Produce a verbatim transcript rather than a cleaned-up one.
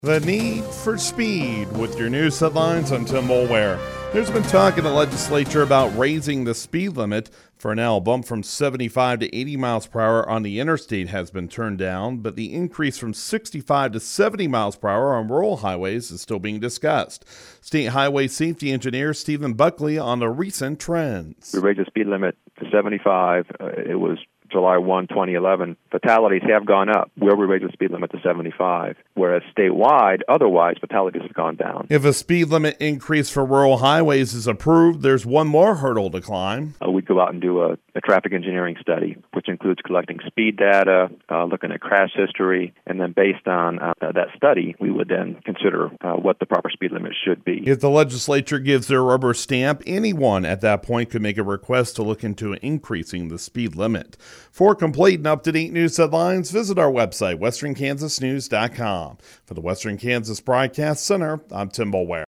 The need for speed with your news headlines. I'm Tim Mulware. There's been talk in the legislature about raising the speed limit. For now, a bump from seventy-five to eighty miles per hour on the interstate has been turned down, but the increase from sixty-five to seventy miles per hour on rural highways is still being discussed. State Highway Safety Engineer Stephen Buckley on the recent trends. We raised the speed limit to seventy-five. Uh, it was July first, twenty eleven. Fatalities have gone up where we raised the speed limit to seventy-five, whereas statewide, otherwise, fatalities have gone down. If a speed limit increase for rural highways is approved, there's one more hurdle to climb. Uh, we'd go out and do a, a traffic engineering study, which includes collecting speed data, uh, looking at crash history, and then based on uh, that study, we would then consider uh, what the proper speed limit should be. If the legislature gives their rubber stamp, anyone at that point could make a request to look into increasing the speed limit. For complete and up-to-date news headlines, visit our website, western kansas news dot com. For the Western Kansas Broadcast Center, I'm Tim Mulware.